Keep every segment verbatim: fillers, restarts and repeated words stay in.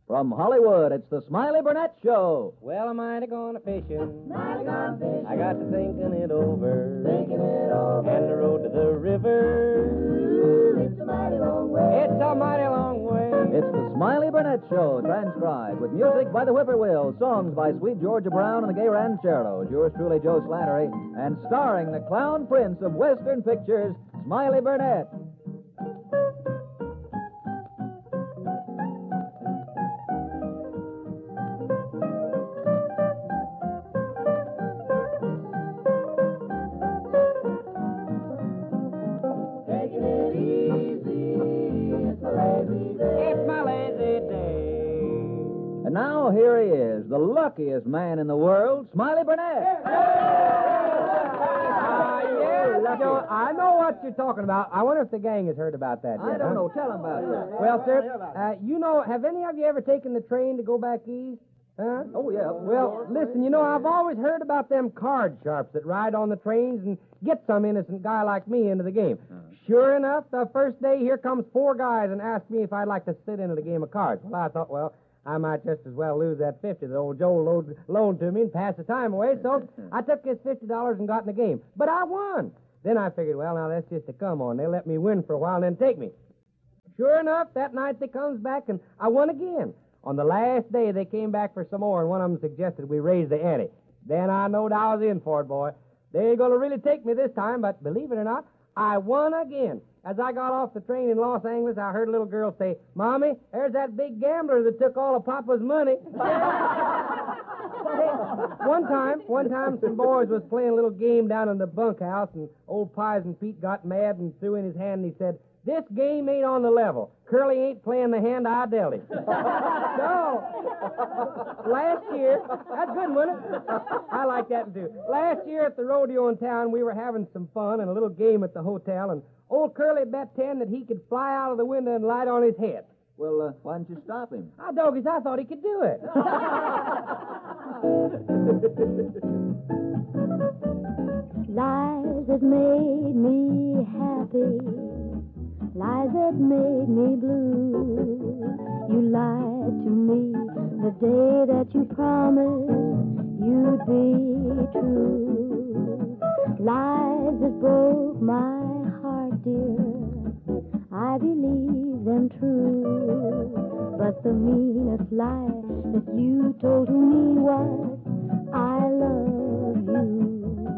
From Hollywood, it's the Smiley Burnett Show. Well, am I going fishing? Mighty gone fishing. I got to thinking it over. Thinking it over. And the road to the river. Ooh, it's a mighty long way. It's a mighty long way. It's the Smiley Burnett Show, transcribed with music by the Whippoorwills, songs by Sweet Georgia Brown and the Gay Rancheros, yours truly, Joe Slattery, and starring the clown prince of Western pictures, Smiley Burnett. Taking it easy. It's a lazy day. It's my lazy day. And now here he is, the luckiest man in the world, Smiley Burnett. Ah, yeah, Joe, I know what you're talking about. I wonder if the gang has heard about that I yet, don't huh? know. Tell him about it. Well, sir, uh, you know, have any of you ever taken the train to go back east? Huh? Oh, yeah. Well, listen, you know, I've always heard about them card sharps that ride on the trains and get some innocent guy like me into the game. Uh-huh. Sure enough, the first day, here comes four guys and ask me if I'd like to sit into the game of cards. Well, I thought, well, I might just as well lose that fifty that old Joe loaned, loaned to me and pass the time away. So I took his fifty dollars and got in the game. But I won. Then I figured, well, now that's just a come on. They'll let me win for a while and then take me. Sure enough, that night they comes back and I won again. On the last day, they came back for some more, and one of them suggested we raise the ante. Then I knowed I was in for it, boy. They ain't going to really take me this time, but believe it or not, I won again. As I got off the train in Los Angeles, I heard a little girl say, Mommy, there's that big gambler that took all of Papa's money. one time, one time some boys was playing a little game down in the bunkhouse, and old Pies and Pete got mad and threw in his hand, and he said, this game ain't on the level. Curly ain't playing the hand I dealt him. So, last year, that's good, wasn't it? I like that too. Last year at the rodeo in town, we were having some fun and a little game at the hotel, and old Curly bet ten that he could fly out of the window and light on his head. Well, uh, why didn't you stop him? Ah, doggies, I thought he could do it. Lies that made me happy, lies that made me blue. You lied to me the day that you promised you'd be true. Lies that broke my heart, dear, I believe them true. But the meanest lie that you told to me was, I love you.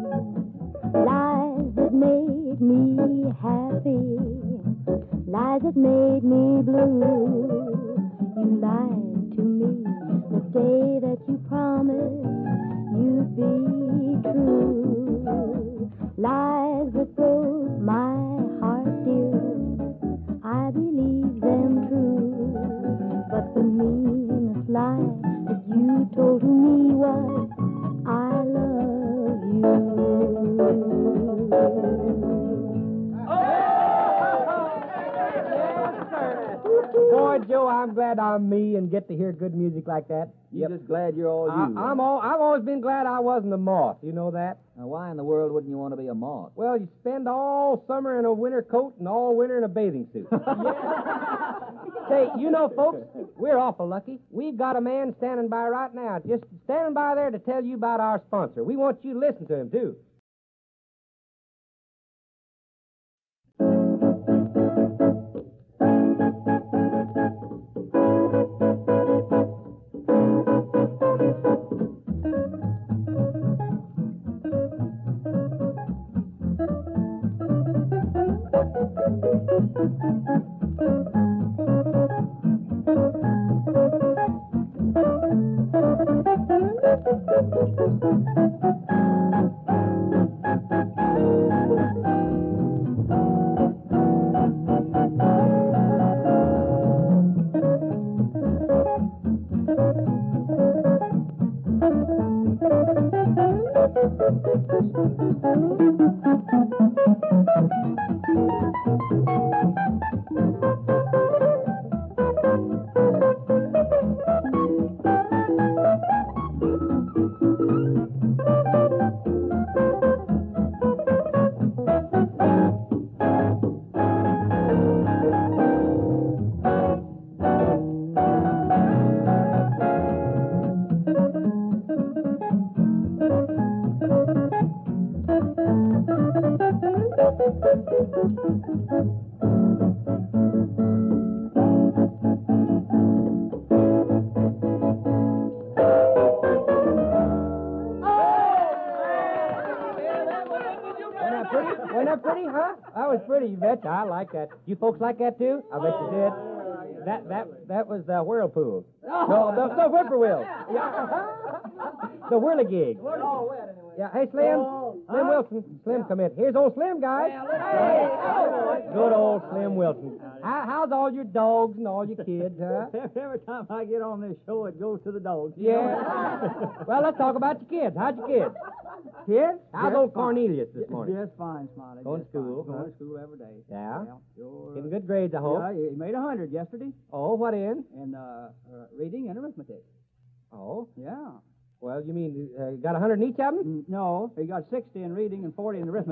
Lies that made me happy, lies that made me blue. You lied to me the day that you promised you'd be true. Lies that broke my heart, dear, I believe them true. But the meanest lie that you told to me was, I love you. Boy, Joe, I'm glad I'm me and get to hear good music like that. You're just glad you're all I, you. I'm all, I've always been glad I wasn't a moth. You know that? Now, why in the world wouldn't you want to be a moth? Well, you spend all summer in a winter coat and all winter in a bathing suit. Say, you know, folks, we're awful lucky. We've got a man standing by right now, just standing by there to tell you about our sponsor. We want you to listen to him, too. That was pretty, you betcha. I like that. You folks like that too? I bet you did. That that that was the whirlpool. No, the, the whippoorwill. Yeah. The whirligig. Yeah, hey, Slim. Slim Wilson. Slim, come in. Here's old Slim, guys. Good old Slim Wilson. How, how's all your dogs and all your kids, huh? Every time I get on this show, it goes to the dogs. Yeah. Well, let's talk about your kids. How's your kids? Kids? How's old Cornelius this morning? Just fine, Smiley. Going to just fine. school, huh? Going to school every day. Yeah? Sure. Getting good grades, I hope. Yeah, he made a hundred yesterday Oh, what in? in uh, uh, reading and arithmetic. Oh. Yeah. Well, you mean uh, you got a hundred in each of them? Mm, No, he got sixty in reading and forty in arithmetic.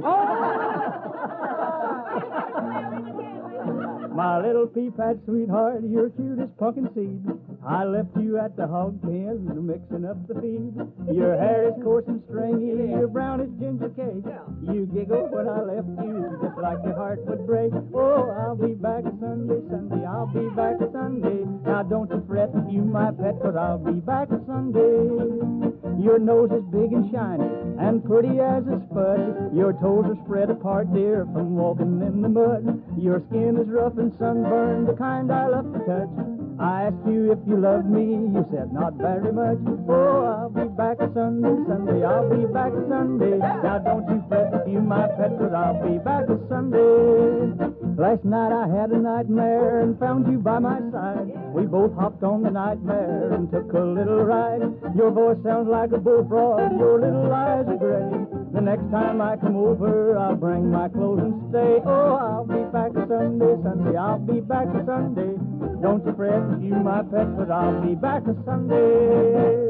My little pea-patch sweetheart, you're cute as pumpkin seed. I left you at the hog pen, mixing up the feed. Your hair is coarse and stringy, your brown as ginger cake. You giggle when I left you, just like your heart would break. Oh, I'll be back Sunday, Sunday, I'll be back Sunday. Now don't you fret, you my pet, 'cause I'll be back Sunday. Your nose is big and shiny, and pretty as a spud. Your toes are spread apart, dear, from walking in the mud. Your skin is rough and sunburned, the kind I love to touch. I asked you if you loved me, you said not very much. Oh, I'll be back Sunday, Sunday, I'll be back Sunday. Now don't you fret if you my pet, 'cause I'll be back Sunday. Last night I had a nightmare and found you by my side. We both hopped on the nightmare and took a little ride. Your voice sounds like a bullfrog, your little eyes are gray. The next time I come over, I'll bring my clothes and stay. Oh, I'll be back Sunday, Sunday, I'll be back Sunday. Don't you fret, you my pet, 'cause I'll be back Sunday.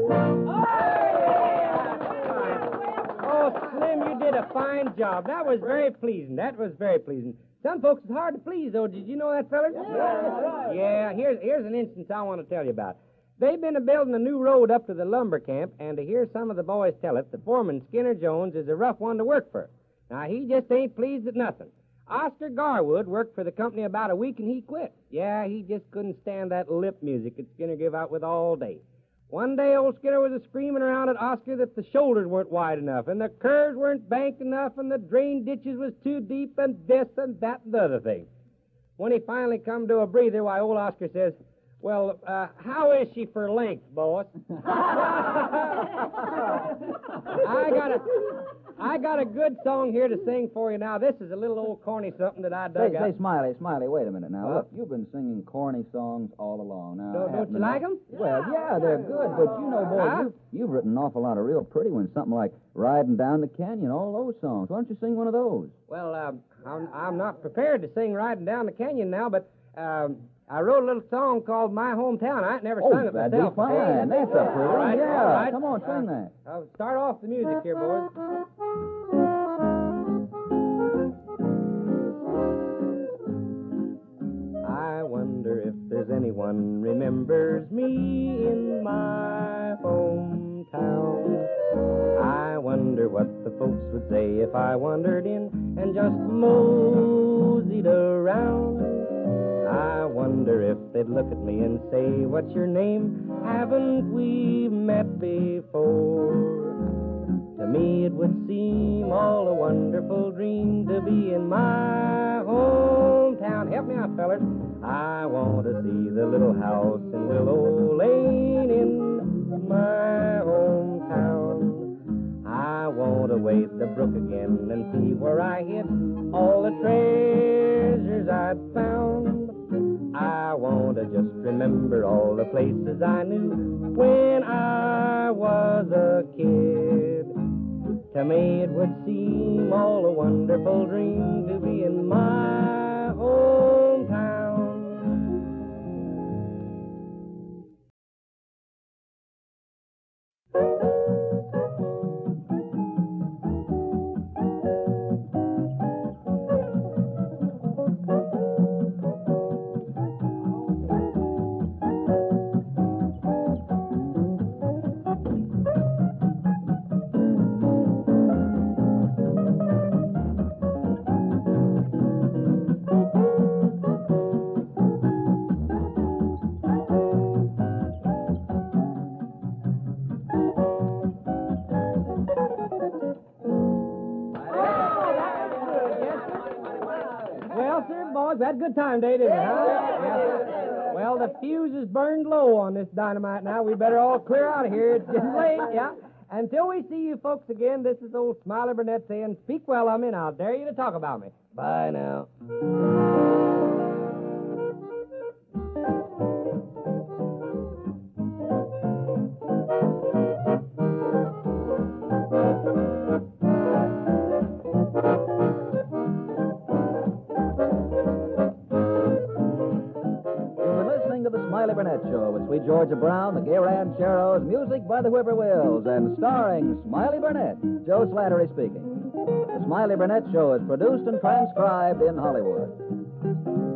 Oh, Slim, you did a fine job. That was very pleasing. That was very pleasing. Some folks it's hard to please, though. Did you know that, fellas? Yeah, yeah. Here's here's an instance I want to tell you about. They've been a building a new road up to the lumber camp, and to hear some of the boys tell it, the foreman, Skinner Jones, is a rough one to work for. Now, he just ain't pleased at nothing. Oscar Garwood worked for the company about a week, and he quit. Yeah, he just couldn't stand that lip music that Skinner gave out with all day. One day, old Skinner was a-screaming around at Oscar that the shoulders weren't wide enough, and the curves weren't banked enough, and the drain ditches was too deep, and this and that and the other thing. When he finally come to a breather, why, old Oscar says, "Well, uh, how is she for length, boss?" I got a, I got a good song here to sing for you now. This is a little old corny something that I dug Say, up. say, Smiley, Smiley, wait a minute now. What? Look, you've been singing corny songs all along. Now, Don't- I don't happen you to like know- 'em? Well, yeah, they're good, but you know, boy, Huh? you've, you've written an awful lot of real pretty ones, something like Riding Down the Canyon, all those songs. Why don't you sing one of those? Well, uh, I'm, I'm not prepared to sing Riding Down the Canyon now, but um, I wrote a little song called My Hometown. I ain't never Oh, sung it that'd myself. be fine. That's a pretty All one. right, Yeah, all right. come on, sing Uh, that. I'll start off the music here, boys. I wonder if there's anyone remembers me in my hometown. I wonder what the folks would say if I wandered in and just moseyed around. I wonder if they'd look at me and say, "What's your name? Haven't we met before?" To me it would seem all a wonderful dream to be in my hometown. Help me out, fellas. I want to see the little house in Willow Lane in my hometown. I want to wade the brook again and see where I hid all the treasures I'd found. I want to just remember all the places I knew when I was a kid. To me it would seem all a wonderful dream to be in my hometown. we had a good time today, didn't we, huh? Yeah. Well, the fuse is burned low on this dynamite now. We better all clear out of here. It's getting late, yeah. Until we see you folks again, this is old Smiley Burnett saying, speak well of me, and I'll dare you to talk about me. Bye now. Smiley Burnett Show with Sweet Georgia Brown, the Gay Rancheros, music by the Whippoorwills, and starring Smiley Burnett. Joe Slattery speaking. The Smiley Burnett Show is produced and transcribed in Hollywood.